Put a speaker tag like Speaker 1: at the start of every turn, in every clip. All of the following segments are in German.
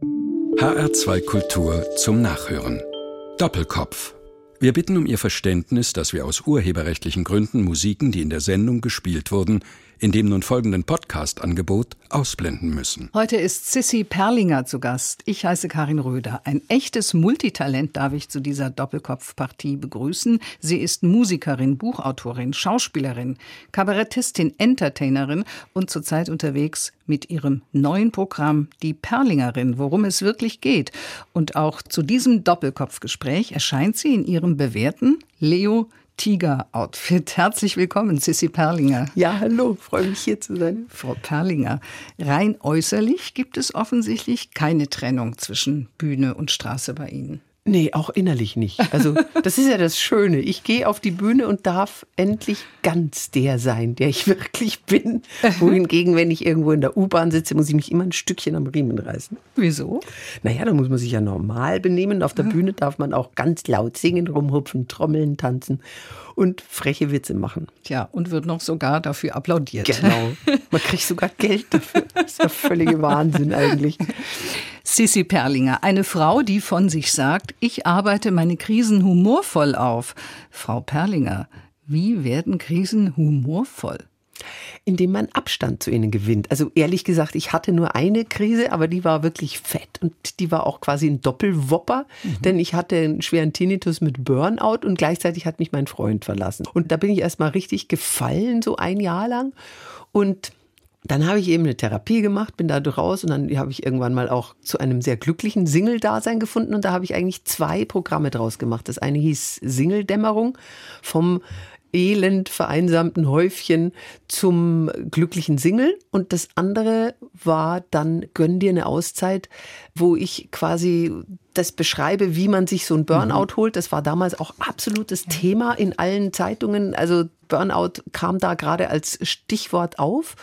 Speaker 1: HR2 Kultur zum Nachhören. Doppelkopf. Wir bitten um Ihr Verständnis, dass wir aus urheberrechtlichen Gründen Musiken, die in der Sendung gespielt wurden, in dem nun folgenden Podcast-Angebot ausblenden müssen.
Speaker 2: Heute ist Sissi Perlinger zu Gast. Ich heiße Karin Röder. Ein echtes Multitalent darf ich zu dieser Doppelkopf-Partie begrüßen. Sie ist Musikerin, Buchautorin, Schauspielerin, Kabarettistin, Entertainerin und zurzeit unterwegs mit ihrem neuen Programm Die Perlingerin, worum es wirklich geht. Und auch zu diesem Doppelkopfgespräch erscheint sie in ihrem bewährten Leo-Tiger-Outfit. Herzlich willkommen, Sissi Perlinger.
Speaker 3: Ja, hallo, freue mich hier zu sein.
Speaker 2: Frau Perlinger, rein äußerlich gibt es offensichtlich keine Trennung zwischen Bühne und Straße bei Ihnen.
Speaker 3: Nee, auch innerlich nicht. Also das ist ja das Schöne. Ich gehe auf die Bühne und darf endlich ganz der sein, der ich wirklich bin. Wohingegen, wenn ich irgendwo in der U-Bahn sitze, muss ich mich immer ein Stückchen am Riemen reißen.
Speaker 2: Wieso?
Speaker 3: Naja, da muss man sich ja normal benehmen. Auf der Bühne darf man auch ganz laut singen, rumhupfen, trommeln, tanzen und freche Witze machen.
Speaker 2: Tja, und wird noch sogar dafür applaudiert.
Speaker 3: Genau. Man kriegt sogar Geld dafür. Das ist ja völlige Wahnsinn eigentlich.
Speaker 2: Sissi Perlinger, eine Frau, die von sich sagt, ich arbeite meine Krisen humorvoll auf. Frau Perlinger, wie werden Krisen humorvoll?
Speaker 3: Indem man Abstand zu ihnen gewinnt. Also ehrlich gesagt, ich hatte nur eine Krise, aber die war wirklich fett und die war auch quasi ein Doppelwopper, denn ich hatte einen schweren Tinnitus mit Burnout und gleichzeitig hat mich mein Freund verlassen. Und da bin ich erstmal richtig gefallen, so ein Jahr lang, und dann habe ich eben eine Therapie gemacht, bin da raus und dann habe ich irgendwann mal auch zu einem sehr glücklichen Single-Dasein gefunden und da habe ich eigentlich 2 Programme draus gemacht. Das eine hieß Single-Dämmerung, vom elend vereinsamten Häufchen zum glücklichen Single, und das andere war dann Gönn dir eine Auszeit, wo ich quasi das beschreibe, wie man sich so ein Burnout holt. Das war damals auch absolutes Thema in allen Zeitungen. Also Burnout kam da gerade als Stichwort auf.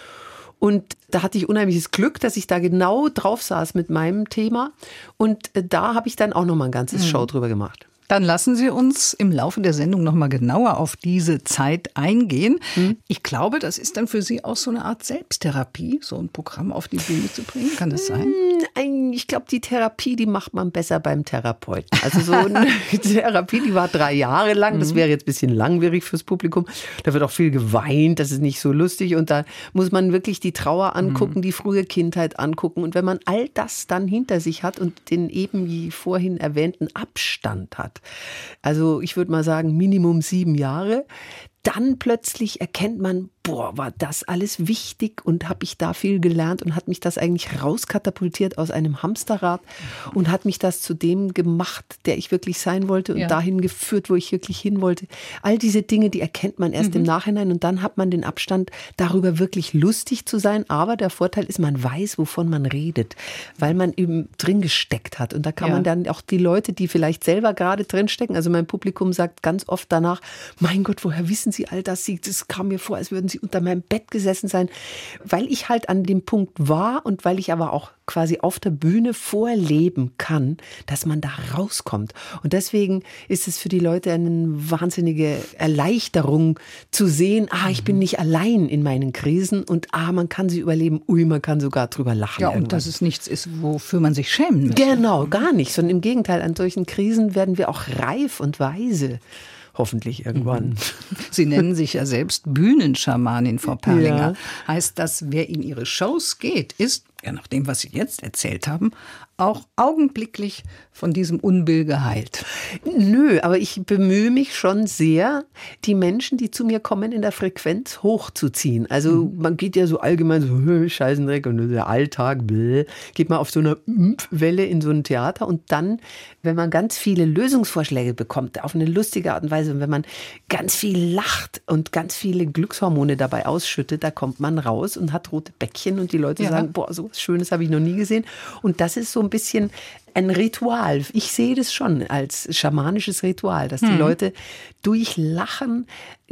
Speaker 3: Und da hatte ich unheimliches Glück, dass ich da genau drauf saß mit meinem Thema. Und da habe ich dann auch noch mal ein ganzes Show drüber gemacht.
Speaker 2: Dann lassen Sie uns im Laufe der Sendung noch mal genauer auf diese Zeit eingehen. Ich glaube, das ist dann für Sie auch so eine Art Selbsttherapie, so ein Programm auf die Bühne zu bringen. Kann das sein?
Speaker 3: Ich glaube, die Therapie, die macht man besser beim Therapeuten. Also so eine Therapie, die war 3 Jahre lang. Das wäre jetzt ein bisschen langwierig fürs Publikum. Da wird auch viel geweint, das ist nicht so lustig. Und da muss man wirklich die Trauer angucken, die frühe Kindheit angucken. Und wenn man all das dann hinter sich hat und den eben wie vorhin erwähnten Abstand hat, also ich würde mal sagen Minimum 7 Jahre, dann plötzlich erkennt man, boah, war das alles wichtig und habe ich da viel gelernt und hat mich das eigentlich rauskatapultiert aus einem Hamsterrad und hat mich das zu dem gemacht, der ich wirklich sein wollte und dahin geführt, wo ich wirklich hin wollte. All diese Dinge, die erkennt man erst im Nachhinein und dann hat man den Abstand, darüber wirklich lustig zu sein. Aber der Vorteil ist, man weiß, wovon man redet, weil man eben drin gesteckt hat. Und da kann man dann auch die Leute, die vielleicht selber gerade drin stecken, also mein Publikum sagt ganz oft danach, mein Gott, woher wissen Sie all das? Das kam mir vor, als würden Sie unter meinem Bett gesessen sein, weil ich halt an dem Punkt war und weil ich aber auch quasi auf der Bühne vorleben kann, dass man da rauskommt. Und deswegen ist es für die Leute eine wahnsinnige Erleichterung zu sehen, ich bin nicht allein in meinen Krisen und man kann sie überleben, man kann sogar drüber lachen.
Speaker 2: Ja, und dass es nichts ist, wofür man sich schämen muss.
Speaker 3: Genau, gar nicht, sondern im Gegenteil, an solchen Krisen werden wir auch reif und weise. Hoffentlich irgendwann.
Speaker 2: Sie nennen sich ja selbst Bühnenschamanin, Frau Perlinger. Ja. Heißt das, wer in Ihre Shows geht, ist, ja nach dem, was Sie jetzt erzählt haben, auch augenblicklich von diesem Unbill geheilt?
Speaker 3: Nö, aber ich bemühe mich schon sehr, die Menschen, die zu mir kommen, in der Frequenz hochzuziehen. Also man geht ja so allgemein so, Scheißendreck und der Alltag, geht man auf so einer Welle in so ein Theater und dann, wenn man ganz viele Lösungsvorschläge bekommt, auf eine lustige Art und Weise, und wenn man ganz viel lacht und ganz viele Glückshormone dabei ausschüttet, da kommt man raus und hat rote Bäckchen und die Leute sagen, boah, so was Schönes habe ich noch nie gesehen. Und das ist so ein bisschen ein Ritual. Ich sehe das schon als schamanisches Ritual, dass die Leute durch Lachen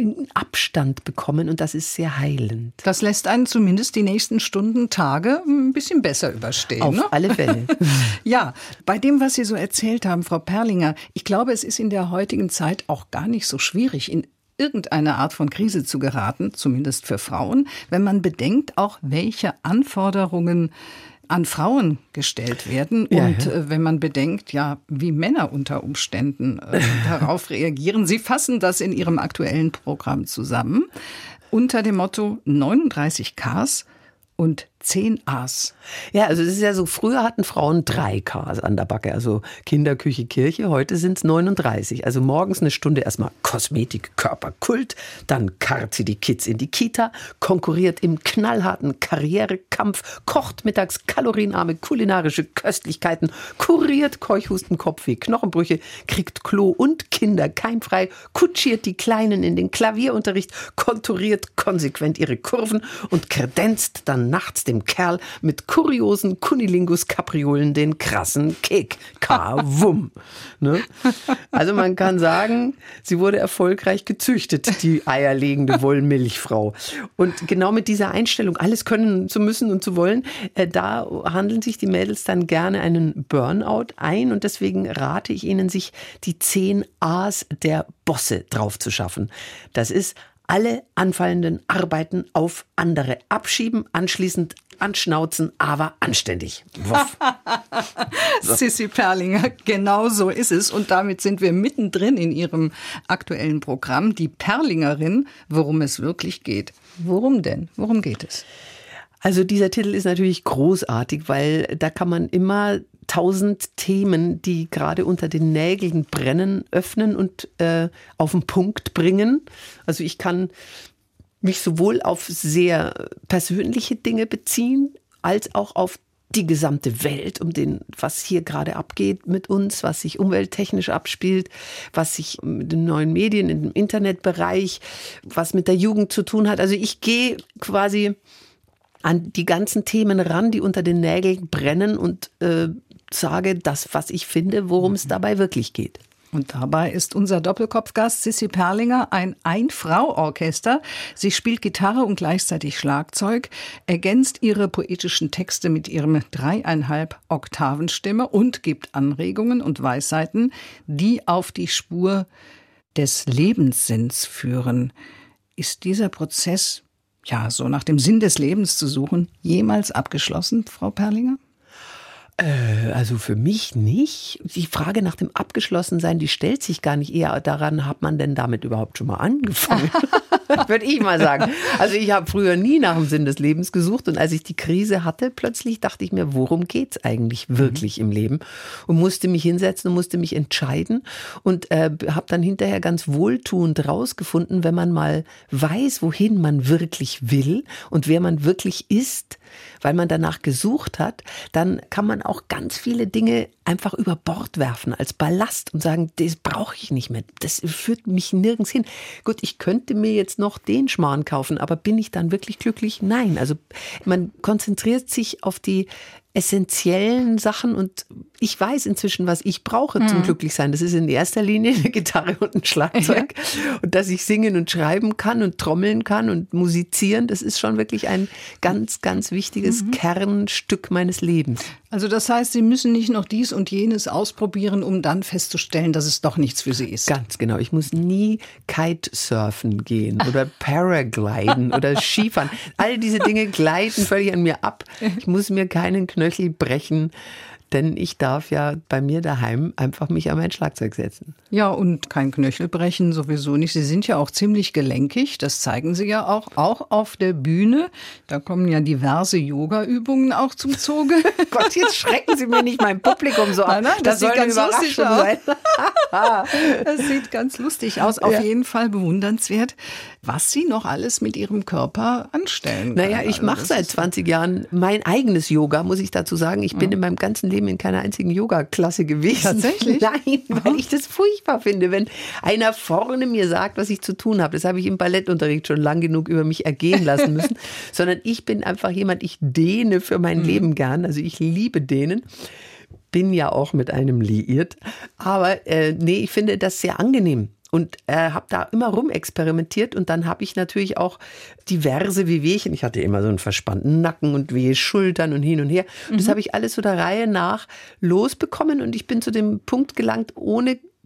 Speaker 3: Abstand bekommen und das ist sehr heilend.
Speaker 2: Das lässt einen zumindest die nächsten Stunden, Tage ein bisschen besser überstehen.
Speaker 3: Auf alle Fälle.
Speaker 2: Ja, bei dem, was Sie so erzählt haben, Frau Perlinger, ich glaube, es ist in der heutigen Zeit auch gar nicht so schwierig, in irgendeine Art von Krise zu geraten, zumindest für Frauen, wenn man bedenkt auch, welche Anforderungen an Frauen gestellt werden. Und wenn man bedenkt, ja, wie Männer unter Umständen darauf reagieren. Sie fassen das in Ihrem aktuellen Programm zusammen unter dem Motto 39 Ks und 10 A's.
Speaker 3: Ja, also es ist ja so, früher hatten Frauen 3 Ks an der Backe, also Kinder, Küche, Kirche, heute sind es 39. Also morgens eine Stunde erstmal Kosmetik, Körperkult, dann karrt sie die Kids in die Kita, konkurriert im knallharten Karrierekampf, kocht mittags kalorienarme kulinarische Köstlichkeiten, kuriert Keuchhusten, Kopfweh, Knochenbrüche, kriegt Klo und Kinder keimfrei, kutschiert die Kleinen in den Klavierunterricht, konturiert konsequent ihre Kurven und kredenzt dann nachts dem Kerl mit kuriosen Kunilingus-Kapriolen den krassen Kick. Kawum. Ne? Also man kann sagen, sie wurde erfolgreich gezüchtet, die eierlegende Wollmilchfrau. Und genau mit dieser Einstellung, alles können zu müssen und zu wollen, da handeln sich die Mädels dann gerne einen Burnout ein. Und deswegen rate ich ihnen, sich die 10 A's der Bosse drauf zu schaffen. Das ist: alle anfallenden Arbeiten auf andere abschieben, anschließend anschnauzen, aber anständig. Wuff.
Speaker 2: So. Sissi Perlinger, genau so ist es. Und damit sind wir mittendrin in Ihrem aktuellen Programm, die Perlingerin, worum es wirklich geht. Worum denn? Worum geht es?
Speaker 3: Also dieser Titel ist natürlich großartig, weil da kann man immer 1000 Themen, die gerade unter den Nägeln brennen, öffnen und auf den Punkt bringen. Also ich kann mich sowohl auf sehr persönliche Dinge beziehen, als auch auf die gesamte Welt, was hier gerade abgeht mit uns, was sich umwelttechnisch abspielt, was sich mit den neuen Medien, im Internetbereich, was mit der Jugend zu tun hat. Also ich gehe quasi an die ganzen Themen ran, die unter den Nägeln brennen und sage das, was ich finde, worum es dabei wirklich geht.
Speaker 2: Und dabei ist unser Doppelkopfgast Sissi Perlinger ein Ein-Frau-Orchester. Sie spielt Gitarre und gleichzeitig Schlagzeug, ergänzt ihre poetischen Texte mit ihrem 3,5 Oktavenstimme und gibt Anregungen und Weisheiten, die auf die Spur des Lebenssinns führen. Ist dieser Prozess, ja, so nach dem Sinn des Lebens zu suchen, jemals abgeschlossen, Frau Perlinger?
Speaker 3: Also für mich nicht. Die Frage nach dem Abgeschlossensein, die stellt sich gar nicht eher daran, hat man denn damit überhaupt schon mal angefangen? Würde ich mal sagen. Also ich habe früher nie nach dem Sinn des Lebens gesucht und als ich die Krise hatte, plötzlich dachte ich mir, worum geht's eigentlich wirklich im Leben? Und musste mich hinsetzen und musste mich entscheiden und habe dann hinterher ganz wohltuend rausgefunden, wenn man mal weiß, wohin man wirklich will und wer man wirklich ist, weil man danach gesucht hat, dann kann man auch ganz viele Dinge einfach über Bord werfen als Ballast und sagen, das brauche ich nicht mehr, das führt mich nirgends hin. Gut, ich könnte mir jetzt noch den Schmarrn kaufen, aber bin ich dann wirklich glücklich? Nein, also man konzentriert sich auf die essentiellen Sachen und ich weiß inzwischen, was ich brauche zum Glücklichsein. Das ist in erster Linie eine Gitarre und ein Schlagzeug und dass ich singen und schreiben kann und trommeln kann und musizieren, das ist schon wirklich ein ganz, ganz wichtiges Kernstück meines Lebens.
Speaker 2: Also das heißt, Sie müssen nicht noch dies und jenes ausprobieren, um dann festzustellen, dass es doch nichts für Sie ist.
Speaker 3: Ganz genau. Ich muss nie Kitesurfen gehen oder Paragliden oder Skifahren. All diese Dinge gleiten völlig an mir ab. Ich muss mir keinen Knöchel brechen, denn ich darf ja bei mir daheim einfach mich an mein Schlagzeug setzen.
Speaker 2: Ja, und kein Knöchel brechen sowieso nicht. Sie sind ja auch ziemlich gelenkig, das zeigen Sie ja auch auf der Bühne. Da kommen ja diverse Yoga-Übungen auch zum Zuge.
Speaker 3: Gott, jetzt schrecken Sie mir nicht mein Publikum so an.
Speaker 2: Das soll ganz lustig sein. Das sieht ganz lustig aus. Auf jeden Fall bewundernswert, was Sie noch alles mit Ihrem Körper anstellen.
Speaker 3: Naja, ich mache seit 20 Jahren mein eigenes Yoga, muss ich dazu sagen. Ich bin in meinem ganzen Leben in keiner einzigen Yoga-Klasse gewesen.
Speaker 2: Tatsächlich?
Speaker 3: Nein, weil ich das furchtbar finde, wenn einer vorne mir sagt, was ich zu tun habe. Das habe ich im Ballettunterricht schon lang genug über mich ergehen lassen müssen. Sondern ich bin einfach jemand, ich dehne für mein Leben gern. Also ich liebe Dehnen. Bin ja auch mit einem liiert. Aber ich finde das sehr angenehm. Und habe da immer rumexperimentiert und dann habe ich natürlich auch diverse Wehwehchen. Ich hatte immer so einen verspannten Nacken und wehe Schultern und hin und her. Und das habe ich alles so der Reihe nach losbekommen und ich bin zu dem Punkt gelangt, ohne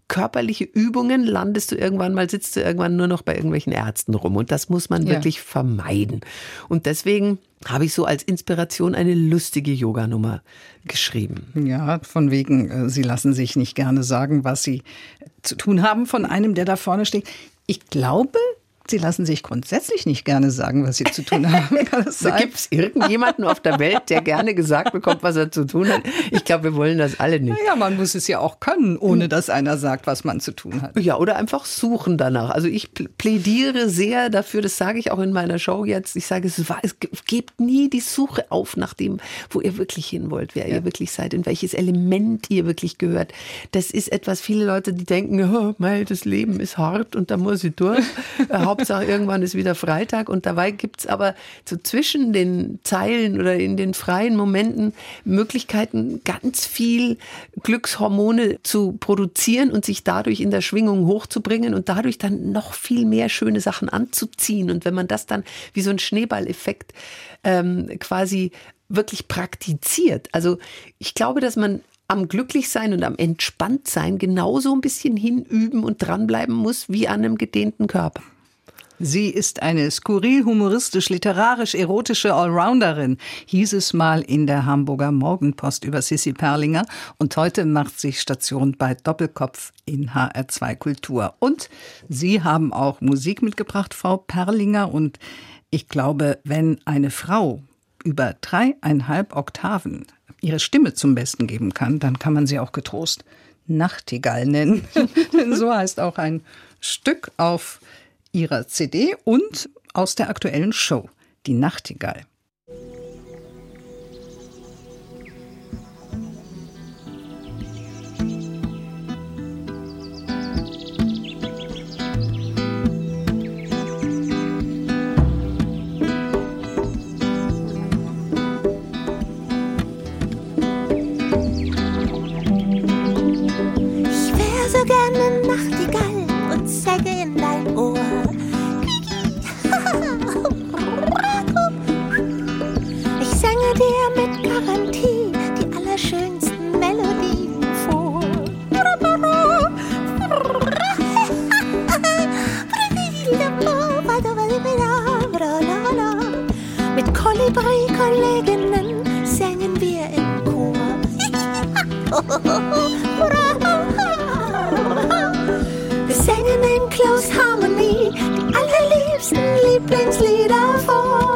Speaker 3: körperliche Übungen sitzt du irgendwann nur noch bei irgendwelchen Ärzten rum. Und das muss man wirklich vermeiden. Und deswegen habe ich so als Inspiration eine lustige Yoganummer geschrieben.
Speaker 2: Ja, von wegen, Sie lassen sich nicht gerne sagen, was Sie zu tun haben von einem, der da vorne steht. Ich glaube, Sie lassen sich grundsätzlich nicht gerne sagen, was Sie zu tun haben. Kann das sein?
Speaker 3: Gibt es irgendjemanden auf der Welt, der gerne gesagt bekommt, was er zu tun hat? Ich glaube, wir wollen das alle nicht.
Speaker 2: Naja, man muss es ja auch können, ohne dass einer sagt, was man zu tun hat.
Speaker 3: Ja, oder einfach suchen danach. Also ich plädiere sehr dafür, das sage ich auch in meiner Show jetzt, ich sage, gebt nie die Suche auf nach dem, wo ihr wirklich hin wollt, wer ihr wirklich seid, in welches Element ihr wirklich gehört. Das ist etwas, viele Leute, die denken, oh, das Leben ist hart und da muss ich durch. Hauptsache irgendwann ist wieder Freitag und dabei gibt es aber so zwischen den Zeilen oder in den freien Momenten Möglichkeiten, ganz viel Glückshormone zu produzieren und sich dadurch in der Schwingung hochzubringen und dadurch dann noch viel mehr schöne Sachen anzuziehen. Und wenn man das dann wie so ein Schneeballeffekt quasi wirklich praktiziert. Also ich glaube, dass man am Glücklichsein und am Entspanntsein genauso ein bisschen hinüben und dranbleiben muss wie an einem gedehnten Körper.
Speaker 2: Sie ist eine skurril, humoristisch, literarisch, erotische Allrounderin, hieß es mal in der Hamburger Morgenpost über Sissi Perlinger. Und heute macht sie Station bei Doppelkopf in HR2 Kultur. Und Sie haben auch Musik mitgebracht, Frau Perlinger. Und ich glaube, wenn eine Frau über 3,5 Oktaven ihre Stimme zum Besten geben kann, dann kann man sie auch getrost Nachtigall nennen. Denn so heißt auch ein Stück auf ihrer CD und aus der aktuellen Show, die Nachtigall.
Speaker 4: Ich wär so gerne Nachtigall und säge in dein Ohr. Ich sänge dir mit Garantie die allerschönsten Melodien vor. Mit Kolibri-Kolleginnen sängen wir im Chor. Wir singen in Close Harmony die allerliebsten Lieblingslieder vor.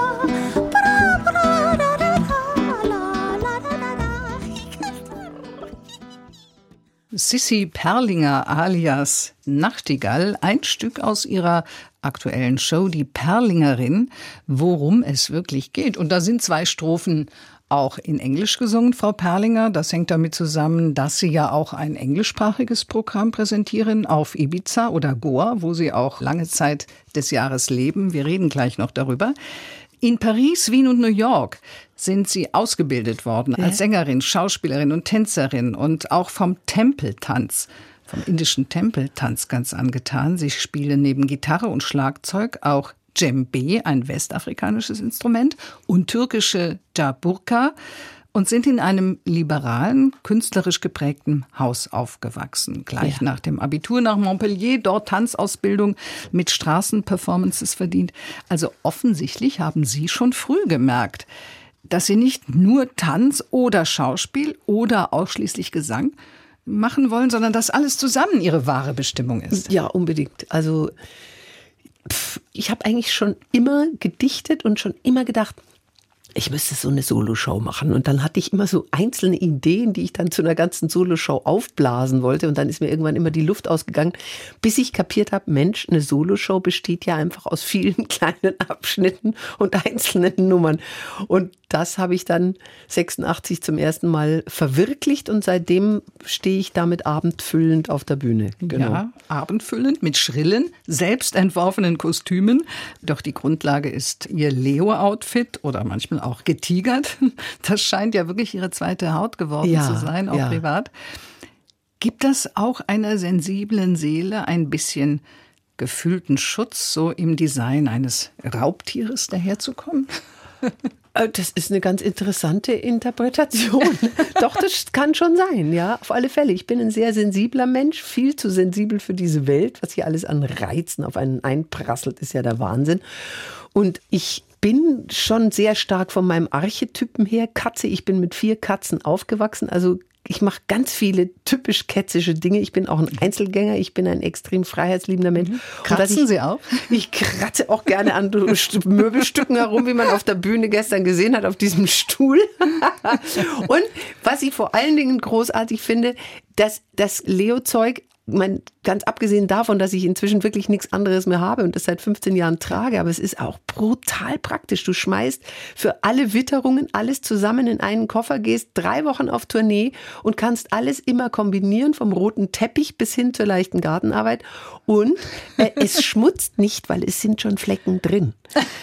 Speaker 2: Sissi Perlinger alias Nachtigall, ein Stück aus ihrer aktuellen Show, die Perlingerin, worum es wirklich geht. Und da sind 2 Strophen auch in Englisch gesungen, Frau Perlinger. Das hängt damit zusammen, dass Sie ja auch ein englischsprachiges Programm präsentieren auf Ibiza oder Goa, wo Sie auch lange Zeit des Jahres leben. Wir reden gleich noch darüber. In Paris, Wien und New York sind Sie ausgebildet worden als Sängerin, Schauspielerin und Tänzerin und auch vom Tempeltanz, vom indischen Tempeltanz ganz angetan. Sie spielen neben Gitarre und Schlagzeug auch Djembe, ein westafrikanisches Instrument, und türkische Jaburka und sind in einem liberalen, künstlerisch geprägten Haus aufgewachsen. Gleich nach dem Abitur nach Montpellier, dort Tanzausbildung mit Straßenperformances verdient. Also offensichtlich haben Sie schon früh gemerkt, dass Sie nicht nur Tanz oder Schauspiel oder ausschließlich Gesang machen wollen, sondern dass alles zusammen Ihre wahre Bestimmung ist.
Speaker 3: Ja, unbedingt. Also ich habe eigentlich schon immer gedichtet und schon immer gedacht, ich müsste so eine Soloshow machen. Und dann hatte ich immer so einzelne Ideen, die ich dann zu einer ganzen Soloshow aufblasen wollte. Und dann ist mir irgendwann immer die Luft ausgegangen, bis ich kapiert habe, Mensch, eine Soloshow besteht ja einfach aus vielen kleinen Abschnitten und einzelnen Nummern. Und das habe ich dann 86 zum ersten Mal verwirklicht. Und seitdem stehe ich damit abendfüllend auf der Bühne.
Speaker 2: Genau. Ja, abendfüllend mit schrillen, selbst entworfenen Kostümen. Doch die Grundlage ist Ihr Leo-Outfit oder manchmal auch getigert. Das scheint ja wirklich Ihre zweite Haut geworden zu sein, auch privat. Gibt das auch einer sensiblen Seele ein bisschen gefühlten Schutz, so im Design eines Raubtieres daherzukommen?
Speaker 3: Das ist eine ganz interessante Interpretation. Doch, das kann schon sein, ja, auf alle Fälle. Ich bin ein sehr sensibler Mensch, viel zu sensibel für diese Welt. Was hier alles an Reizen auf einen einprasselt, ist ja der Wahnsinn. Und ich bin schon sehr stark von meinem Archetypen her Katze. Ich bin mit 4 Katzen aufgewachsen, also ich mache ganz viele typisch kätzische Dinge. Ich bin auch ein Einzelgänger. Ich bin ein extrem freiheitsliebender Mensch.
Speaker 2: Kratzen Sie auch?
Speaker 3: Ich kratze auch gerne an Möbelstücken herum, wie man auf der Bühne gestern gesehen hat, auf diesem Stuhl. Und was ich vor allen Dingen großartig finde, dass das Leo-Zeug, ganz abgesehen davon, dass ich inzwischen wirklich nichts anderes mehr habe und das seit 15 Jahren trage, aber es ist auch brutal praktisch. Du schmeißt für alle Witterungen alles zusammen in einen Koffer, gehst 3 Wochen auf Tournee und kannst alles immer kombinieren, vom roten Teppich bis hin zur leichten Gartenarbeit. Und es schmutzt nicht, weil es sind schon Flecken drin.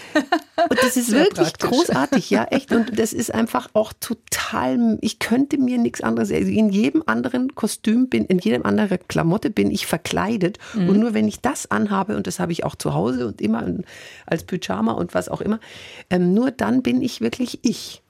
Speaker 3: Und das ist sehr wirklich praktisch. Großartig, ja, echt. Und das ist einfach auch total, ich könnte mir nichts anderes, also in jedem anderen Kostüm in jedem anderen Klamotte bin ich verkleidet. Und nur wenn ich das anhabe, und das habe ich auch zu Hause und immer als Pyjama und was auch immer, nur dann bin ich wirklich ich.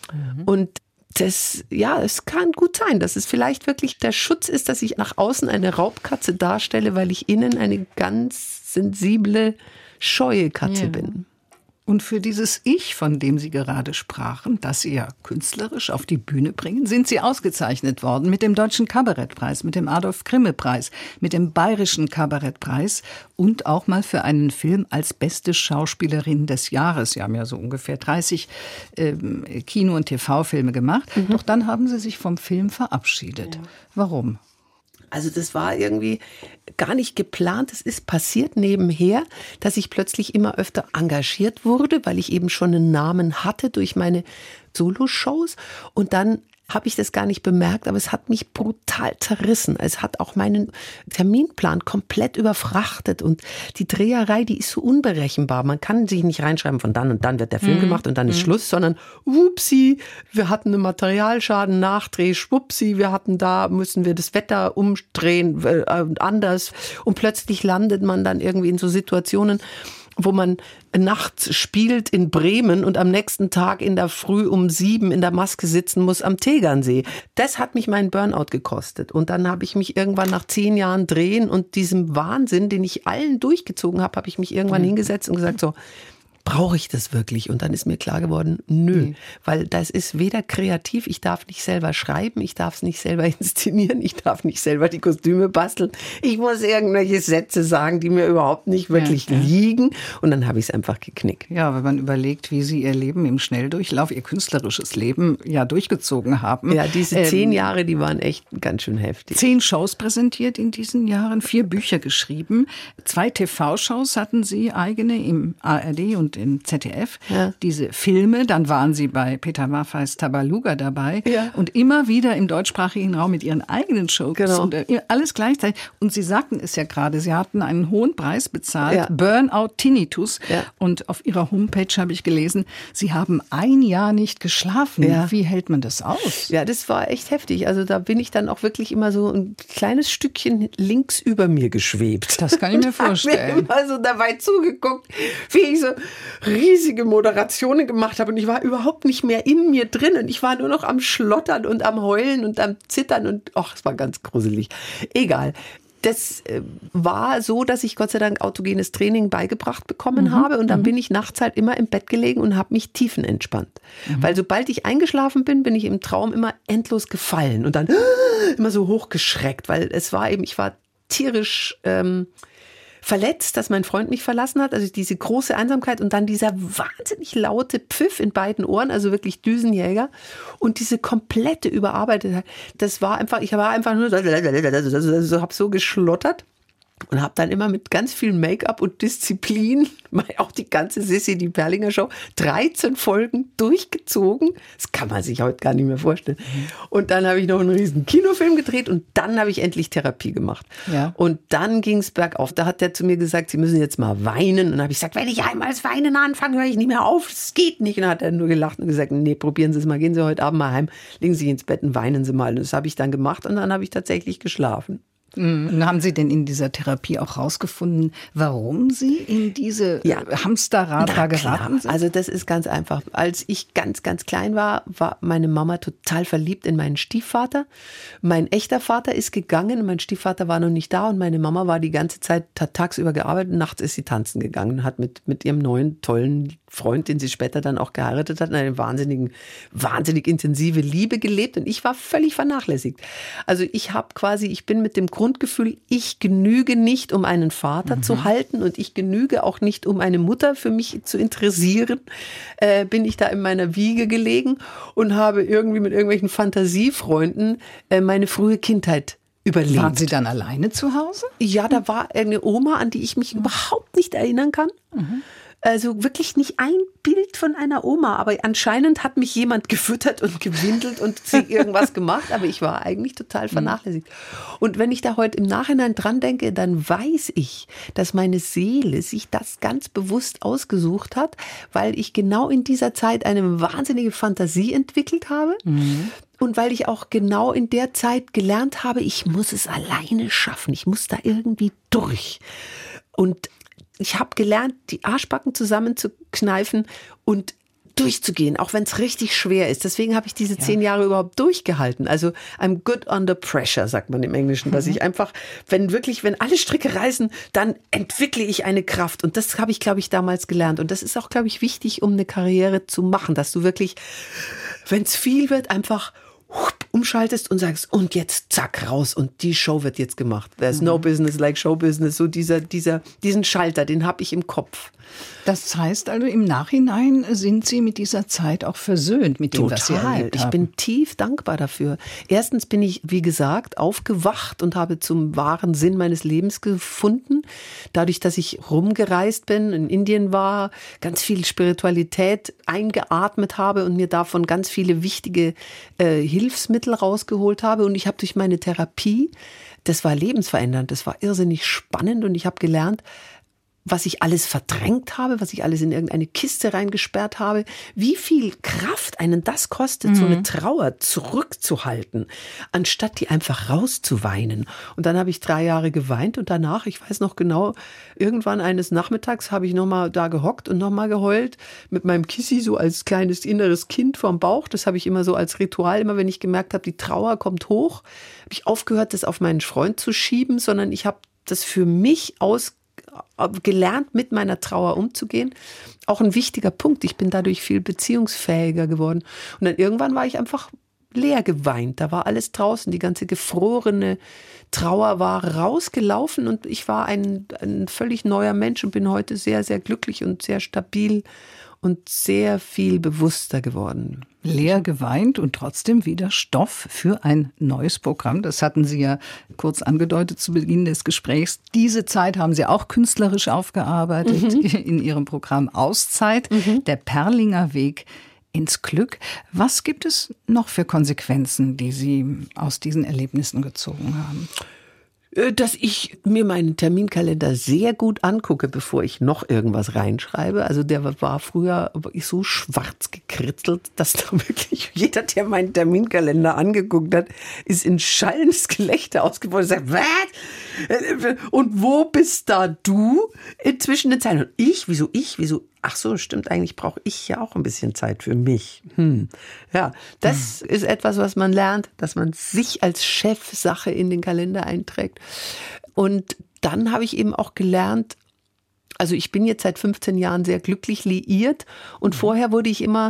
Speaker 3: Und das, ja, es kann gut sein, dass es vielleicht wirklich der Schutz ist, dass ich nach außen eine Raubkatze darstelle, weil ich innen eine ganz sensible, scheue Katze bin.
Speaker 2: Und für dieses Ich, von dem Sie gerade sprachen, das Sie ja künstlerisch auf die Bühne bringen, sind Sie ausgezeichnet worden mit dem Deutschen Kabarettpreis, mit dem Adolf-Grimme-Preis, mit dem Bayerischen Kabarettpreis und auch mal für einen Film als beste Schauspielerin des Jahres. Sie haben ja so ungefähr 30 Kino- und TV-Filme gemacht. Doch dann haben Sie sich vom Film verabschiedet. Ja. Warum?
Speaker 3: Also das war irgendwie gar nicht geplant. Es ist passiert nebenher, dass ich plötzlich immer öfter engagiert wurde, weil ich eben schon einen Namen hatte durch meine Soloshows. Und dann habe ich das gar nicht bemerkt, aber es hat mich brutal zerrissen. Es hat auch meinen Terminplan komplett überfrachtet und die Dreherei, die ist so unberechenbar. Man kann sich nicht reinschreiben, von dann und dann wird der Film gemacht und dann ist Schluss, sondern wupsi, wir hatten einen Materialschaden, Nachdreh, schwupsi, müssen wir das Wetter umdrehen, anders und plötzlich landet man dann irgendwie in so Situationen, wo man nachts spielt in Bremen und am nächsten Tag in der Früh um 7 in der Maske sitzen muss am Tegernsee. Das hat mich meinen Burnout gekostet. Und dann habe ich mich irgendwann nach 10 Jahren Drehen und diesem Wahnsinn, den ich allen durchgezogen habe, habe ich mich irgendwann hingesetzt und gesagt, so, brauche ich das wirklich? Und dann ist mir klar geworden, nö, weil das ist weder kreativ, ich darf nicht selber schreiben, ich darf es nicht selber inszenieren, ich darf nicht selber die Kostüme basteln, ich muss irgendwelche Sätze sagen, die mir überhaupt nicht wirklich liegen und dann habe ich es einfach geknickt.
Speaker 2: Ja, wenn man überlegt, wie Sie Ihr Leben im Schnelldurchlauf, Ihr künstlerisches Leben ja durchgezogen haben.
Speaker 3: Ja, diese 10 Jahre, die waren echt ganz schön heftig.
Speaker 2: 10 Shows präsentiert in diesen Jahren, 4 Bücher geschrieben, 2 TV-Shows hatten Sie eigene im ARD und im ZDF, diese Filme, dann waren Sie bei Peter Maffeis Tabaluga dabei und immer wieder im deutschsprachigen Raum mit Ihren eigenen Shows und alles gleichzeitig. Und Sie sagten es ja gerade, Sie hatten einen hohen Preis bezahlt, Burnout Tinnitus und auf Ihrer Homepage habe ich gelesen, Sie haben 1 Jahr nicht geschlafen. Wie hält man das aus?
Speaker 3: Ja, das war echt heftig. Also da bin ich dann auch wirklich immer so ein kleines Stückchen links über mir geschwebt.
Speaker 2: Das kann ich mir vorstellen.
Speaker 3: Ich habe mir immer so dabei zugeguckt, wie ich so riesige Moderationen gemacht habe und ich war überhaupt nicht mehr in mir drin und ich war nur noch am Schlottern und am Heulen und am Zittern und es war ganz gruselig. Egal. Das war so, dass ich Gott sei Dank autogenes Training beigebracht bekommen habe und dann bin ich nachts halt immer im Bett gelegen und habe mich tiefenentspannt. Weil sobald ich eingeschlafen bin, bin ich im Traum immer endlos gefallen und dann immer so hochgeschreckt, weil es war eben, ich war tierisch verletzt, dass mein Freund mich verlassen hat, also diese große Einsamkeit und dann dieser wahnsinnig laute Pfiff in beiden Ohren, also wirklich Düsenjäger und diese komplette Überarbeitete, das war einfach, ich war einfach nur so, hab so geschlottert und habe dann immer mit ganz viel Make-up und Disziplin, auch die ganze Sissi, die Perlinger Show, 13 Folgen durchgezogen. Das kann man sich heute gar nicht mehr vorstellen. Und dann habe ich noch einen riesen Kinofilm gedreht und dann habe ich endlich Therapie gemacht. Ja. Und dann ging es bergauf. Da hat der zu mir gesagt, Sie müssen jetzt mal weinen. Und dann habe ich gesagt, wenn ich einmal das Weinen anfange, höre ich nicht mehr auf. Das geht nicht. Und dann hat er nur gelacht und gesagt, nee, probieren Sie es mal. Gehen Sie heute Abend mal heim, legen Sie sich ins Bett und weinen Sie mal. Und das habe ich dann gemacht und dann habe ich tatsächlich geschlafen.
Speaker 2: Haben Sie denn in dieser Therapie auch rausgefunden, warum Sie in diese Hamsterrad da geraten sind?
Speaker 3: Also das ist ganz einfach. Als ich ganz, ganz klein war, war meine Mama total verliebt in meinen Stiefvater. Mein echter Vater ist gegangen, mein Stiefvater war noch nicht da und meine Mama war die ganze Zeit, hat tagsüber gearbeitet, nachts ist sie tanzen gegangen, hat mit ihrem neuen, tollen Freund, den sie später dann auch geheiratet hat, eine wahnsinnig intensive Liebe gelebt und ich war völlig vernachlässigt. Also ich bin mit dem Grundgefühl, ich genüge nicht, um einen Vater zu halten und ich genüge auch nicht, um eine Mutter für mich zu interessieren, bin ich da in meiner Wiege gelegen und habe irgendwie mit irgendwelchen Fantasiefreunden meine frühe Kindheit überlebt.
Speaker 2: Waren Sie dann alleine zu Hause?
Speaker 3: Ja, da war eine Oma, an die ich mich überhaupt nicht erinnern kann. Also wirklich nicht ein Bild von einer Oma, aber anscheinend hat mich jemand gefüttert und gewindelt und irgendwas gemacht, aber ich war eigentlich total vernachlässigt. Und wenn ich da heute im Nachhinein dran denke, dann weiß ich, dass meine Seele sich das ganz bewusst ausgesucht hat, weil ich genau in dieser Zeit eine wahnsinnige Fantasie entwickelt habe. Und weil ich auch genau in der Zeit gelernt habe, ich muss es alleine schaffen, ich muss da irgendwie durch. Und ich habe gelernt, die Arschbacken zusammenzukneifen und durchzugehen, auch wenn es richtig schwer ist. Deswegen habe ich diese 10 Jahre überhaupt durchgehalten. Also I'm good under pressure, sagt man im Englischen, dass ich einfach, wenn alle Stricke reißen, dann entwickle ich eine Kraft. Und das habe ich, glaube ich, damals gelernt. Und das ist auch, glaube ich, wichtig, um eine Karriere zu machen, dass du wirklich, wenn es viel wird, einfach umschaltest und sagst, und jetzt zack, raus und die Show wird jetzt gemacht. There's no business like show business. So diesen Schalter, den habe ich im Kopf.
Speaker 2: Das heißt also, im Nachhinein sind Sie mit dieser Zeit auch versöhnt mit dem, was Sie erlebt haben.
Speaker 3: Ich bin tief dankbar dafür. Erstens bin ich, wie gesagt, aufgewacht und habe zum wahren Sinn meines Lebens gefunden. Dadurch, dass ich rumgereist bin, in Indien war, ganz viel Spiritualität eingeatmet habe und mir davon ganz viele wichtige Hilfsmittel rausgeholt habe. Und ich habe durch meine Therapie, das war lebensverändernd, das war irrsinnig spannend und ich habe gelernt, was ich alles verdrängt habe, was ich alles in irgendeine Kiste reingesperrt habe, wie viel Kraft einen das kostet, so eine Trauer zurückzuhalten, anstatt die einfach rauszuweinen. Und dann habe ich 3 Jahre geweint und danach, ich weiß noch genau, irgendwann eines Nachmittags habe ich nochmal da gehockt und nochmal geheult mit meinem Kissi so als kleines inneres Kind vorm Bauch. Das habe ich immer so als Ritual, immer wenn ich gemerkt habe, die Trauer kommt hoch, habe ich aufgehört, das auf meinen Freund zu schieben, sondern ich habe das für mich gelernt, mit meiner Trauer umzugehen. Auch ein wichtiger Punkt. Ich bin dadurch viel beziehungsfähiger geworden. Und dann irgendwann war ich einfach leer geweint. Da war alles draußen. Die ganze gefrorene Trauer war rausgelaufen und ich war ein völlig neuer Mensch und bin heute sehr, sehr glücklich und sehr stabil und sehr viel bewusster geworden.
Speaker 2: Leer geweint und trotzdem wieder Stoff für ein neues Programm. Das hatten Sie ja kurz angedeutet zu Beginn des Gesprächs. Diese Zeit haben Sie auch künstlerisch aufgearbeitet in Ihrem Programm Auszeit, der Perlinger Weg ins Glück. Was gibt es noch für Konsequenzen, die Sie aus diesen Erlebnissen gezogen haben?
Speaker 3: Dass ich mir meinen Terminkalender sehr gut angucke, bevor ich noch irgendwas reinschreibe. Also der war früher so schwarz gekritzelt, dass da wirklich jeder, der meinen Terminkalender angeguckt hat, ist in schallendes Gelächter ausgebrochen und sagt, was? Und wo bist da du zwischen den Zeilen? Und ich? Wieso ich? Wieso? Ach so, stimmt, eigentlich brauche ich ja auch ein bisschen Zeit für mich. Ja, das ist etwas, was man lernt, dass man sich als Chefsache in den Kalender einträgt. Und dann habe ich eben auch gelernt, also ich bin jetzt seit 15 Jahren sehr glücklich liiert und vorher wurde ich immer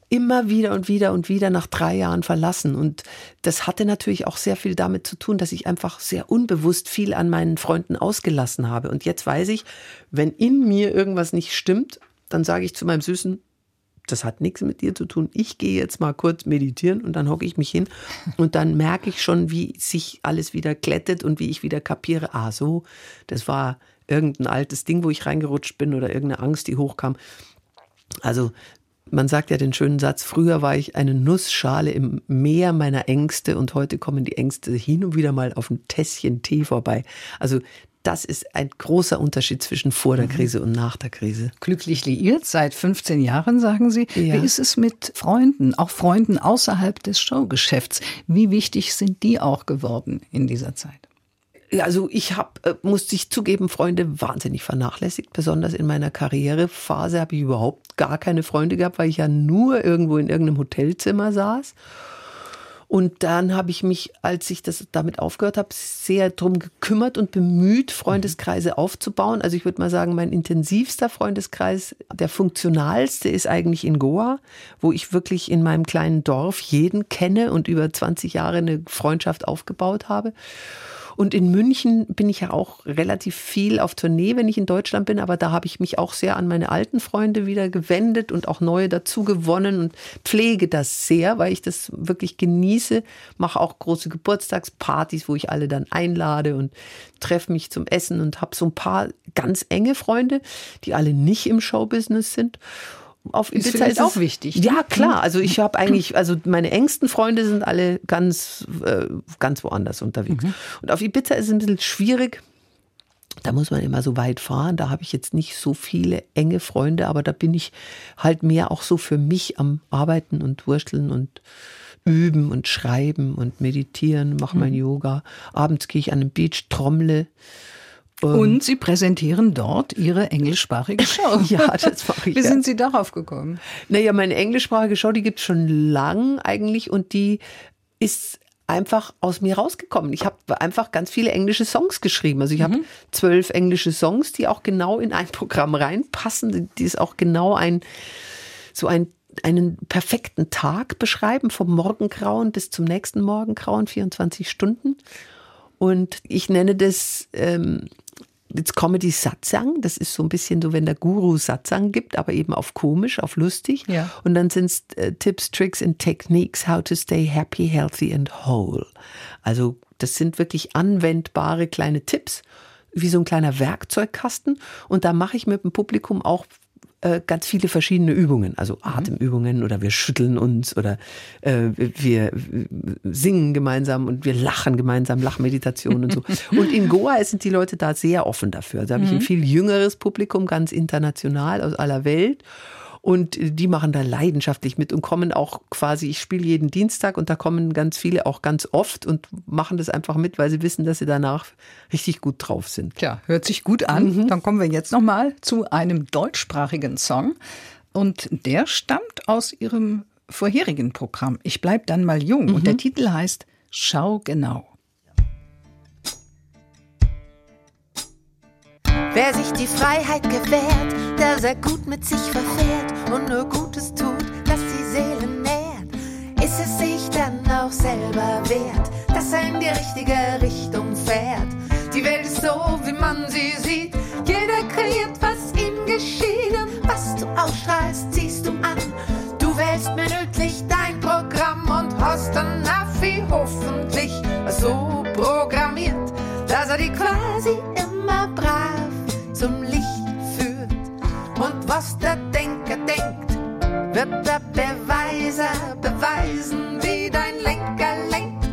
Speaker 3: wieder nach 3 Jahren verlassen. Und das hatte natürlich auch sehr viel damit zu tun, dass ich einfach sehr unbewusst viel an meinen Freunden ausgelassen habe. Und jetzt weiß ich, wenn in mir irgendwas nicht stimmt, dann sage ich zu meinem Süßen, das hat nichts mit dir zu tun. Ich gehe jetzt mal kurz meditieren und dann hocke ich mich hin und dann merke ich schon, wie sich alles wieder glättet und wie ich wieder kapiere, so, das war irgendein altes Ding, wo ich reingerutscht bin oder irgendeine Angst, die hochkam. Also man sagt ja den schönen Satz, früher war ich eine Nussschale im Meer meiner Ängste und heute kommen die Ängste hin und wieder mal auf ein Tässchen Tee vorbei. Also das ist ein großer Unterschied zwischen vor der Krise und nach der Krise.
Speaker 2: Glücklich liiert seit 15 Jahren, sagen Sie.
Speaker 3: Ja.
Speaker 2: Wie ist es mit Freunden, auch Freunden außerhalb des Showgeschäfts? Wie wichtig sind die auch geworden in dieser Zeit?
Speaker 3: Also ich musste ich zugeben, Freunde wahnsinnig vernachlässigt. Besonders in meiner Karrierephase habe ich überhaupt gar keine Freunde gehabt, weil ich ja nur irgendwo in irgendeinem Hotelzimmer saß. Und dann habe ich mich, als ich damit aufgehört habe, sehr drum gekümmert und bemüht, Freundeskreise aufzubauen. Also ich würde mal sagen, mein intensivster Freundeskreis, der funktionalste, ist eigentlich in Goa, wo ich wirklich in meinem kleinen Dorf jeden kenne und über 20 Jahre eine Freundschaft aufgebaut habe. Und in München bin ich ja auch relativ viel auf Tournee, wenn ich in Deutschland bin. Aber da habe ich mich auch sehr an meine alten Freunde wieder gewendet und auch neue dazu gewonnen und pflege das sehr, weil ich das wirklich genieße. Mache auch große Geburtstagspartys, wo ich alle dann einlade und treffe mich zum Essen und habe so ein paar ganz enge Freunde, die alle nicht im Showbusiness sind. Auf Ibiza ist
Speaker 2: auch wichtig.
Speaker 3: Ja, klar. Also ich habe eigentlich, meine engsten Freunde sind alle ganz woanders unterwegs. Und auf Ibiza ist es ein bisschen schwierig. Da muss man immer so weit fahren. Da habe ich jetzt nicht so viele enge Freunde, aber da bin ich halt mehr auch so für mich am Arbeiten und Wursteln und üben und schreiben und meditieren, mache mein Yoga. Abends gehe ich an den Beach, trommle.
Speaker 2: Und Sie präsentieren dort Ihre englischsprachige Show.
Speaker 3: Ja, das mache ich.
Speaker 2: Wie sind Sie darauf gekommen?
Speaker 3: Naja, meine englischsprachige Show, die gibt es schon lang eigentlich und die ist einfach aus mir rausgekommen. Ich habe einfach ganz viele englische Songs geschrieben. Also ich habe 12 englische Songs, die auch genau in ein Programm reinpassen. Die ist auch genau einen perfekten Tag beschreiben, vom Morgengrauen bis zum nächsten Morgengrauen, 24 Stunden. Und ich nenne das jetzt Comedy Satsang. Das ist so ein bisschen so, wenn der Guru Satsang gibt, aber eben auf komisch, auf lustig.
Speaker 2: Ja.
Speaker 3: Und dann sind es Tipps, Tricks and Techniques, how to stay happy, healthy and whole. Also das sind wirklich anwendbare kleine Tipps, wie so ein kleiner Werkzeugkasten. Und da mache ich mit dem Publikum auch ganz viele verschiedene Übungen, also Atemübungen oder wir schütteln uns oder wir singen gemeinsam und wir lachen gemeinsam, Lachmeditation und so. Und in Goa sind die Leute da sehr offen dafür. Da habe ich ein viel jüngeres Publikum, ganz international aus aller Welt. Und die machen da leidenschaftlich mit und kommen auch quasi, ich spiele jeden Dienstag und da kommen ganz viele auch ganz oft und machen das einfach mit, weil sie wissen, dass sie danach richtig gut drauf sind.
Speaker 2: Tja, hört sich gut an. Dann kommen wir jetzt nochmal zu einem deutschsprachigen Song. Und der stammt aus Ihrem vorherigen Programm. Ich bleib dann mal jung. Und der Titel heißt Schau genau.
Speaker 4: Wer sich die Freiheit gewährt, der sehr gut mit sich verfährt und nur Gutes tut, das die Seele nährt, ist es sich dann auch selber wert, dass er in die richtige Richtung fährt. Die Welt ist so, wie man sie sieht, jeder kreiert, was ihm geschieht. Und was du ausstrahlst, ziehst du an. Du wählst minütlich dein Programm und hast dann Navi hoffentlich so programmiert, dass er dich quasi immer brav zum Licht führt. Und was der Denker denkt, wird der Beweiser beweisen, wie dein Lenker lenkt.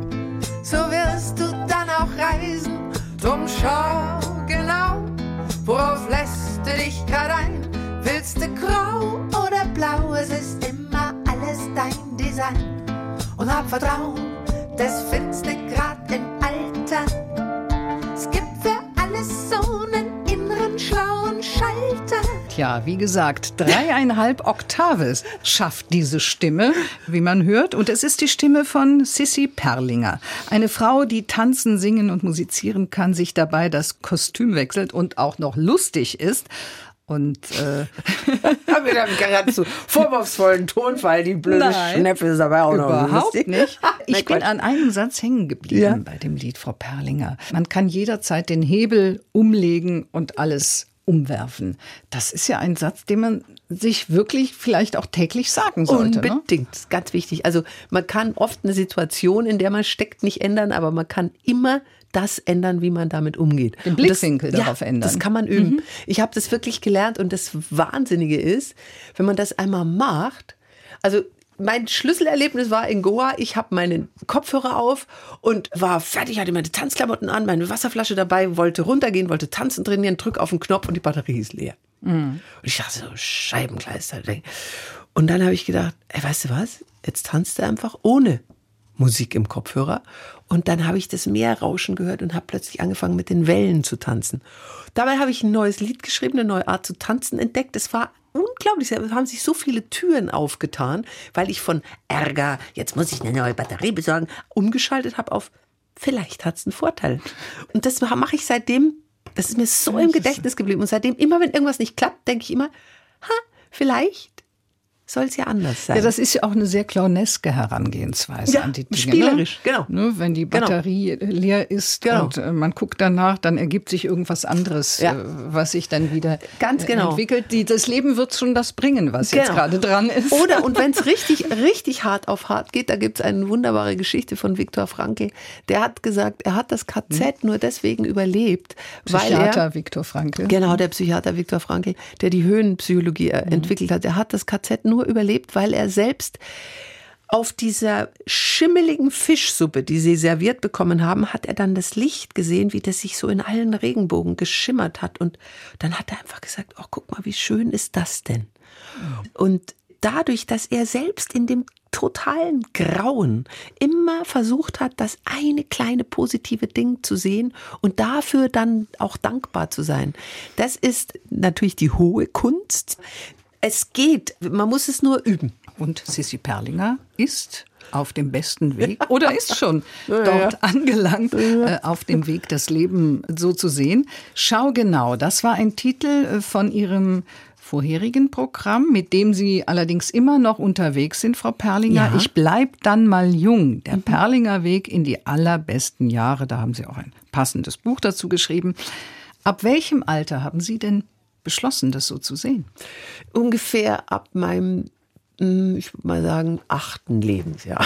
Speaker 4: So wirst du dann auch reisen. Drum schau genau, worauf lässt du dich grad ein? Willst du grau oder blau? Es ist immer alles dein Design. Und hab Vertrauen, das findest du grad im Alter. Es gibt für alles so einen inneren schlauen Schalter.
Speaker 2: Tja, wie gesagt, 3,5 Oktave schafft diese Stimme, wie man hört. Und es ist die Stimme von Sissi Perlinger. Eine Frau, die tanzen, singen und musizieren kann, sich dabei das Kostüm wechselt und auch noch lustig ist. Und
Speaker 3: haben wir dann gerade so vorwurfsvollen Tonfall, die blöde Schnepfe ist aber auch noch lustig.
Speaker 2: Überhaupt nicht. Ich bin an einem Satz hängen geblieben bei dem Lied, Frau Perlinger. Man kann jederzeit den Hebel umlegen und alles umwerfen. Das ist ja ein Satz, den man sich wirklich vielleicht auch täglich sagen sollte.
Speaker 3: Unbedingt, das ist ganz wichtig. Also man kann oft eine Situation, in der man steckt, nicht ändern, aber man kann immer das ändern, wie man damit umgeht.
Speaker 2: Den Blickwinkel darauf ändern.
Speaker 3: Das kann man üben. Ich habe das wirklich gelernt und das Wahnsinnige ist, wenn man das einmal macht, also mein Schlüsselerlebnis war in Goa, ich habe meinen Kopfhörer auf und war fertig, hatte meine Tanzklamotten an, meine Wasserflasche dabei, wollte runtergehen, wollte tanzen, trainieren, drück auf den Knopf und die Batterie ist leer. Und ich dachte so, Scheibenkleister. Und dann habe ich gedacht, ey, weißt du was, jetzt tanzt du einfach ohne Musik im Kopfhörer. Und dann habe ich das Meerrauschen gehört und habe plötzlich angefangen, mit den Wellen zu tanzen. Dabei habe ich ein neues Lied geschrieben, eine neue Art zu tanzen entdeckt. Es war unglaublich, es haben sich so viele Türen aufgetan, weil ich von Ärger, jetzt muss ich eine neue Batterie besorgen, umgeschaltet habe auf, vielleicht hat es einen Vorteil. Und das mache ich seitdem, das ist mir so im Gedächtnis geblieben. Und seitdem, immer wenn irgendwas nicht klappt, denke ich immer, vielleicht soll es ja anders sein.
Speaker 2: Ja, das ist ja auch eine sehr clowneske Herangehensweise an die Dinge.
Speaker 3: Spielerisch, genau.
Speaker 2: Ne, wenn die Batterie leer ist und man guckt danach, dann ergibt sich irgendwas anderes, was sich dann wieder entwickelt. Das Leben wird schon das bringen, was jetzt gerade dran ist.
Speaker 3: Oder, und wenn es richtig hart auf hart geht, da gibt es eine wunderbare Geschichte von Viktor Frankl. Der hat gesagt, er hat das KZ nur deswegen überlebt,
Speaker 2: Psychiater Viktor Frankl.
Speaker 3: Genau, der Psychiater Viktor Frankl, der die Höhenpsychologie entwickelt hat. Er hat das KZ nur überlebt, weil er selbst auf dieser schimmeligen Fischsuppe, die sie serviert bekommen haben, hat er dann das Licht gesehen, wie das sich so in allen Regenbogen geschimmert hat. Und dann hat er einfach gesagt, oh, guck mal, wie schön ist das denn? Und dadurch, dass er selbst in dem totalen Grauen immer versucht hat, das eine kleine positive Ding zu sehen und dafür dann auch dankbar zu sein. Das ist natürlich die hohe Kunst. Es geht, man muss es nur üben.
Speaker 2: Und Sissi Perlinger ist auf dem besten Weg oder ist schon dort angelangt, auf dem Weg, das Leben so zu sehen. Schau genau, das war ein Titel von Ihrem vorherigen Programm, mit dem Sie allerdings immer noch unterwegs sind, Frau Perlinger. Ja. Ich bleib dann mal jung. Der Perlinger Weg in die allerbesten Jahre. Da haben Sie auch ein passendes Buch dazu geschrieben. Ab welchem Alter haben Sie denn beschlossen, das so zu sehen?
Speaker 3: Ungefähr ab meinem, ich würde mal sagen, 8. Lebensjahr.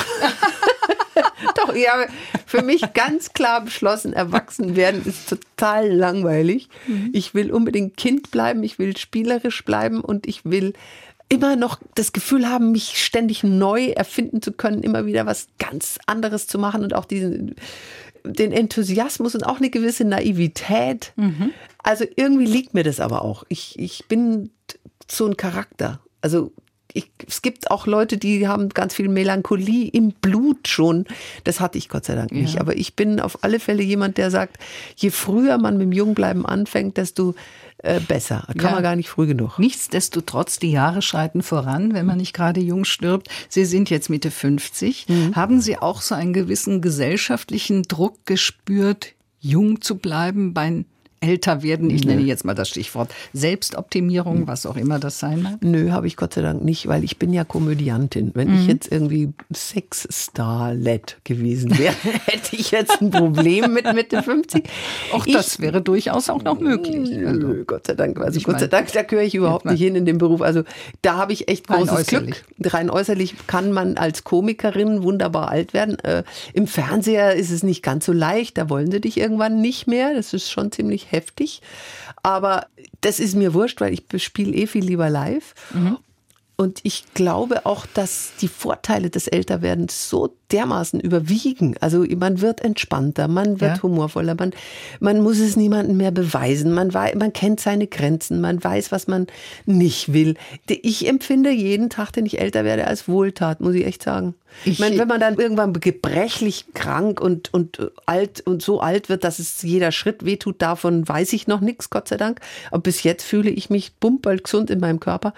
Speaker 3: Doch, ich habe für mich ganz klar beschlossen, erwachsen werden ist total langweilig. Ich will unbedingt Kind bleiben, ich will spielerisch bleiben und ich will immer noch das Gefühl haben, mich ständig neu erfinden zu können, immer wieder was ganz anderes zu machen und auch den Enthusiasmus und auch eine gewisse Naivität. Also irgendwie liegt mir das aber auch. Ich bin so ein Charakter. Also es gibt auch Leute, die haben ganz viel Melancholie im Blut schon. Das hatte ich Gott sei Dank nicht. Aber ich bin auf alle Fälle jemand, der sagt, je früher man mit dem Jungbleiben anfängt, desto besser. Kann man gar nicht früh genug.
Speaker 2: Nichtsdestotrotz, die Jahre schreiten voran, wenn man nicht gerade jung stirbt. Sie sind jetzt Mitte 50. Haben Sie auch so einen gewissen gesellschaftlichen Druck gespürt, jung zu bleiben beim älter werden? Ich nenne jetzt mal das Stichwort Selbstoptimierung, was auch immer das sein mag.
Speaker 3: Nö, habe ich Gott sei Dank nicht, weil ich bin ja Komödiantin. Wenn ich jetzt irgendwie Sexstarlet gewesen wäre, hätte ich jetzt ein Problem mit Mitte 50.
Speaker 2: Auch das wäre durchaus auch noch möglich.
Speaker 3: Nö, Gott sei Dank. Also Gott sei Dank, da gehöre ich überhaupt nicht hin in dem Beruf. Also da habe ich echt großes Glück. Rein äußerlich kann man als Komikerin wunderbar alt werden. Im Fernseher ist es nicht ganz so leicht. Da wollen sie dich irgendwann nicht mehr. Das ist schon ziemlich heftig, aber das ist mir wurscht, weil ich spiele viel lieber live. Und ich glaube auch, dass die Vorteile des Älterwerdens so dermaßen überwiegen. Also man wird entspannter, man wird humorvoller, man muss es niemandem mehr beweisen. Man kennt seine Grenzen, man weiß, was man nicht will. Ich empfinde jeden Tag, den ich älter werde, als Wohltat, muss ich echt sagen. Ich meine, wenn man dann irgendwann gebrechlich krank und alt und so alt wird, dass es jeder Schritt wehtut, davon weiß ich noch nichts, Gott sei Dank. Aber bis jetzt fühle ich mich bumperl gesund in meinem Körper.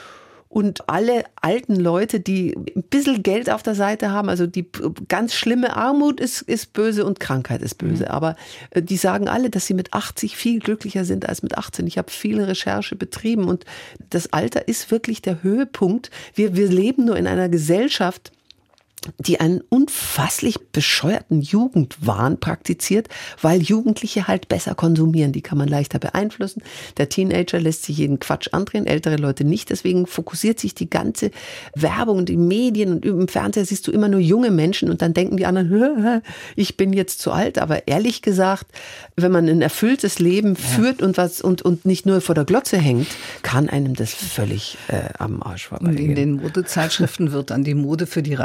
Speaker 3: Und alle alten Leute, die ein bisschen Geld auf der Seite haben, also die ganz schlimme Armut ist böse und Krankheit ist böse. Aber die sagen alle, dass sie mit 80 viel glücklicher sind als mit 18. Ich habe viel Recherche betrieben und das Alter ist wirklich der Höhepunkt. Wir leben nur in einer Gesellschaft, die einen unfasslich bescheuerten Jugendwahn praktiziert, weil Jugendliche halt besser konsumieren. Die kann man leichter beeinflussen. Der Teenager lässt sich jeden Quatsch andrehen, ältere Leute nicht. Deswegen fokussiert sich die ganze Werbung und die Medien und im Fernseher siehst du immer nur junge Menschen und dann denken die anderen, ich bin jetzt zu alt. Aber ehrlich gesagt, wenn man ein erfülltes Leben führt und nicht nur vor der Glotze hängt, kann einem das völlig am Arsch vorbeigehen.
Speaker 2: Und in den Modezeitschriften wird dann die Mode für die reife Frau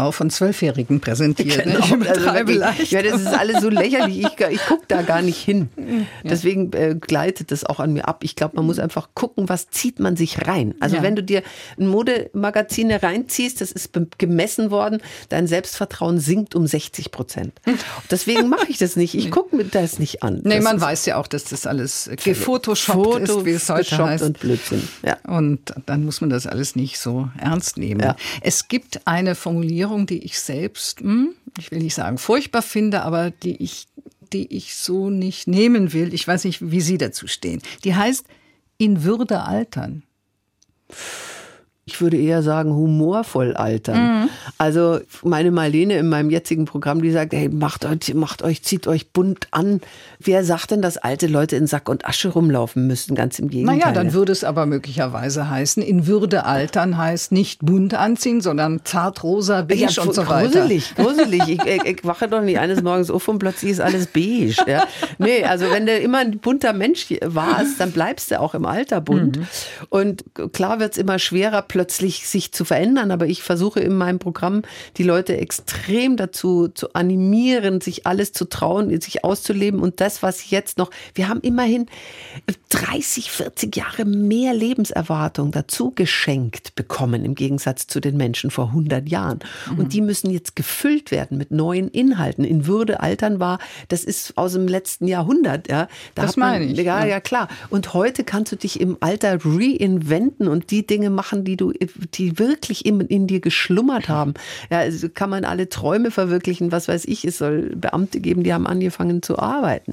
Speaker 2: Genau, von 12-Jährigen präsentiert.
Speaker 3: Genau,
Speaker 2: Ich übertreibe leicht.
Speaker 3: Ja, das ist alles so lächerlich. Ich gucke da gar nicht hin. Deswegen gleitet das auch an mir ab. Ich glaube, man muss einfach gucken, was zieht man sich rein. Also wenn du dir ein Modemagazin reinziehst, das ist gemessen worden, dein Selbstvertrauen sinkt um 60%. Deswegen mache ich das nicht. Ich gucke mir das nicht an.
Speaker 2: Nee, man weiß ja auch, dass das alles gefotoshoppt ist, wie es heute heißt.
Speaker 3: Und Blödsinn. Ja.
Speaker 2: Und dann muss man das alles nicht so ernst nehmen. Ja. Es gibt eine Formulierung, die ich selbst, ich will nicht sagen furchtbar finde, aber die ich so nicht nehmen will. Ich weiß nicht, wie Sie dazu stehen. Die heißt, in Würde altern.
Speaker 3: Ich würde eher sagen, humorvoll altern. Also meine Marlene in meinem jetzigen Programm, die sagt, hey, macht euch, zieht euch bunt an. Wer sagt denn, dass alte Leute in Sack und Asche rumlaufen müssten? Ganz im Gegenteil.
Speaker 2: Naja, dann würde es aber möglicherweise heißen, in Würde altern heißt nicht bunt anziehen, sondern zartrosa, beige und so weiter.
Speaker 3: Gruselig. Ich wache doch nicht eines Morgens auf und plötzlich ist alles beige. Ja. Nee, also wenn du immer ein bunter Mensch warst, dann bleibst du auch im Alter bunt. Und klar wird es immer schwerer, plötzlich sich zu verändern, aber ich versuche in meinem Programm die Leute extrem dazu zu animieren, sich alles zu trauen, sich auszuleben und das, was jetzt noch, wir haben immerhin 30, 40 Jahre mehr Lebenserwartung dazu geschenkt bekommen, im Gegensatz zu den Menschen vor 100 Jahren. Und die müssen jetzt gefüllt werden mit neuen Inhalten. In Würde altern das ist aus dem letzten Jahrhundert. Ja.
Speaker 2: Das meine ich.
Speaker 3: Ja, klar. Und heute kannst du dich im Alter reinventen und die Dinge machen, die wirklich in dir geschlummert haben. Ja, also kann man alle Träume verwirklichen, was weiß ich, es soll Beamte geben, die haben angefangen zu arbeiten.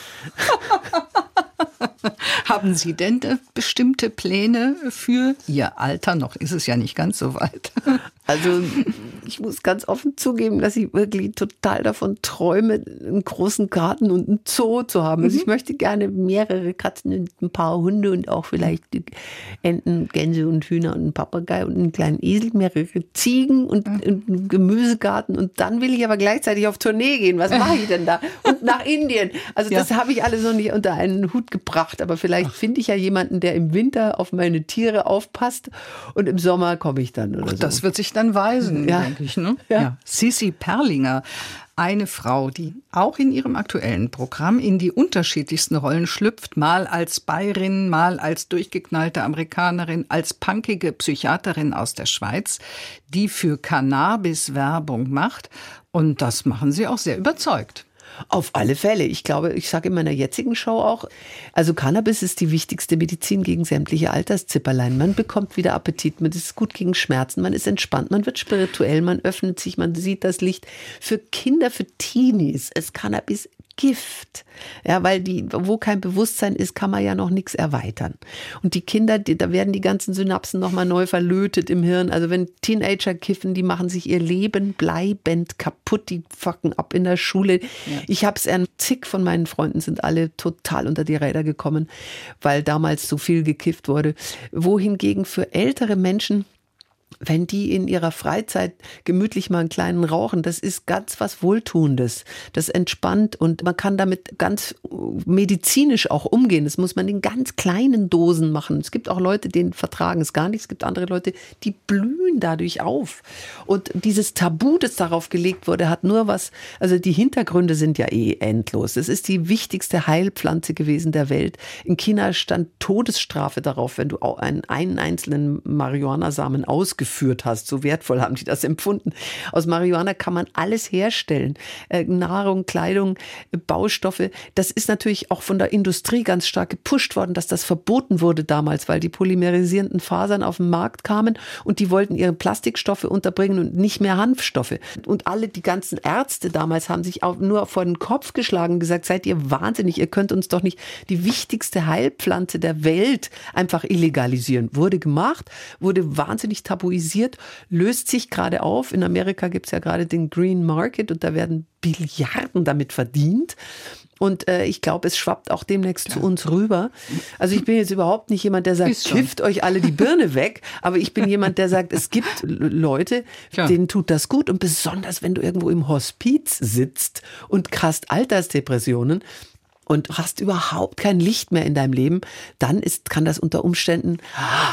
Speaker 2: Haben Sie denn bestimmte Pläne für Ihr Alter? Noch ist es ja nicht ganz so weit.
Speaker 3: Also ich muss ganz offen zugeben, dass ich wirklich total davon träume, einen großen Garten und einen Zoo zu haben. Also ich möchte gerne mehrere Katzen und ein paar Hunde und auch vielleicht Enten, Gänse und Hühner und einen Papagei und einen kleinen Esel, mehrere Ziegen und einen Gemüsegarten. Und dann will ich aber gleichzeitig auf Tournee gehen. Was mache ich denn da? Und nach Indien. Also das habe ich alles noch nicht unter einen Hut gebracht. Aber vielleicht finde ich ja jemanden, der im Winter auf meine Tiere aufpasst und im Sommer komme ich dann oder so.
Speaker 2: Das wird sich dann weisen, denke ich. Ne? Ja. Sissi Perlinger, eine Frau, die auch in ihrem aktuellen Programm in die unterschiedlichsten Rollen schlüpft, mal als Bayerin, mal als durchgeknallte Amerikanerin, als punkige Psychiaterin aus der Schweiz, die für Cannabis Werbung macht. Und das machen sie auch sehr überzeugt.
Speaker 3: Auf alle Fälle. Ich glaube, ich sage in meiner jetzigen Show auch, also Cannabis ist die wichtigste Medizin gegen sämtliche Alterszipperlein. Man bekommt wieder Appetit, man ist gut gegen Schmerzen, man ist entspannt, man wird spirituell, man öffnet sich, man sieht das Licht. Für Kinder, für Teenies ist Cannabis Gift. Ja, weil wo kein Bewusstsein ist, kann man ja noch nichts erweitern. Und die Kinder, da werden die ganzen Synapsen nochmal neu verlötet im Hirn. Also wenn Teenager kiffen, die machen sich ihr Leben bleibend kaputt, die fucken ab in der Schule. Ja. Ich habe es zig von meinen Freunden sind alle total unter die Räder gekommen, weil damals so viel gekifft wurde. Wohingegen für ältere Menschen, wenn die in ihrer Freizeit gemütlich mal einen kleinen rauchen, das ist ganz was Wohltuendes. Das entspannt und man kann damit ganz medizinisch auch umgehen. Das muss man in ganz kleinen Dosen machen. Es gibt auch Leute, denen vertragen es gar nicht. Es gibt andere Leute, die blühen dadurch auf. Und dieses Tabu, das darauf gelegt wurde, hat nur was, also die Hintergründe sind ja endlos. Es ist die wichtigste Heilpflanze gewesen der Welt. In China stand Todesstrafe darauf, wenn du einen einzelnen Marihuana-Samen ausgeführt hast. So wertvoll haben die das empfunden. Aus Marihuana kann man alles herstellen. Nahrung, Kleidung, Baustoffe. Das ist natürlich auch von der Industrie ganz stark gepusht worden, dass das verboten wurde damals, weil die polymerisierenden Fasern auf den Markt kamen und die wollten ihre Plastikstoffe unterbringen und nicht mehr Hanfstoffe. Und die ganzen Ärzte damals haben sich auch nur vor den Kopf geschlagen und gesagt, seid ihr wahnsinnig, ihr könnt uns doch nicht die wichtigste Heilpflanze der Welt einfach illegalisieren. Wurde gemacht, wurde wahnsinnig tabuisiert, löst sich gerade auf. In Amerika gibt es ja gerade den Green Market und da werden Billiarden damit verdient. Und ich glaube, es schwappt auch demnächst zu uns rüber. Also ich bin jetzt überhaupt nicht jemand, der sagt, kifft euch alle die Birne weg. Aber ich bin jemand, der sagt, es gibt Leute, denen tut das gut. Und besonders, wenn du irgendwo im Hospiz sitzt und hast Altersdepressionen und hast überhaupt kein Licht mehr in deinem Leben, dann kann das unter Umständen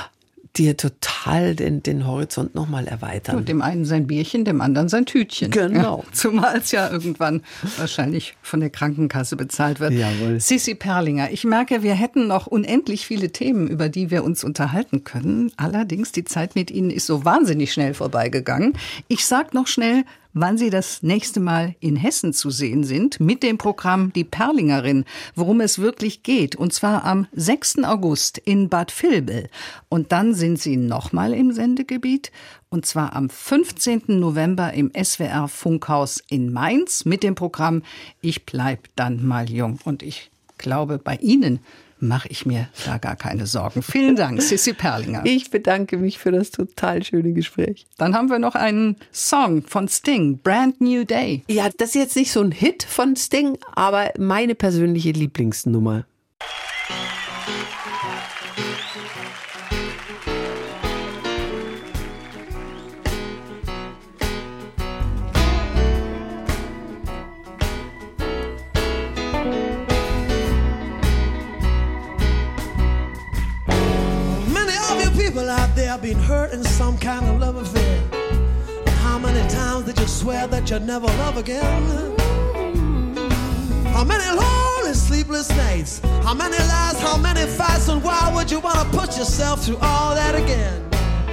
Speaker 3: dir total den Horizont nochmal erweitern.
Speaker 2: Und dem einen sein Bierchen, dem anderen sein Tütchen.
Speaker 3: Genau.
Speaker 2: Ja, zumal es ja irgendwann wahrscheinlich von der Krankenkasse bezahlt wird.
Speaker 3: Jawohl.
Speaker 2: Sissi Perlinger, ich merke, wir hätten noch unendlich viele Themen, über die wir uns unterhalten können. Allerdings, die Zeit mit Ihnen ist so wahnsinnig schnell vorbeigegangen. Ich sag noch schnell, wann Sie das nächste Mal in Hessen zu sehen sind, mit dem Programm Die Perlingerin, worum es wirklich geht. Und zwar am 6. August in Bad Vilbel. Und dann sind Sie nochmal im Sendegebiet. Und zwar am 15. November im SWR Funkhaus in Mainz mit dem Programm Ich bleib dann mal jung. Und ich glaube, bei Ihnen mache ich mir da gar keine Sorgen. Vielen Dank, Sissi Perlinger.
Speaker 3: Ich bedanke mich für das total schöne Gespräch.
Speaker 2: Dann haben wir noch einen Song von Sting, Brand New Day.
Speaker 3: Ja, das ist jetzt nicht so ein Hit von Sting, aber meine persönliche Lieblingsnummer.
Speaker 5: Been hurt in some kind of love affair. How many times did you swear that you'd never love again? How many lonely sleepless nights? How many lies? How many fights? And why would you want to put yourself through all that again?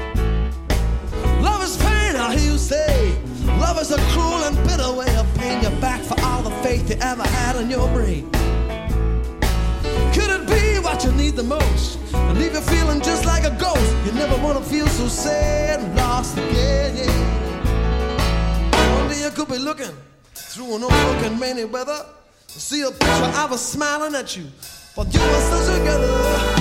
Speaker 5: Love is pain, I hear you say. Love is a cruel and bitter way of paying you back for all the faith you ever had in your brain. Could it be what you need the most and leave you feeling just like a ghost? You never want to feel so sad and lost again, yeah. One day you could be looking through an old and rainy weather, see a picture of us smiling at you, but you were still together.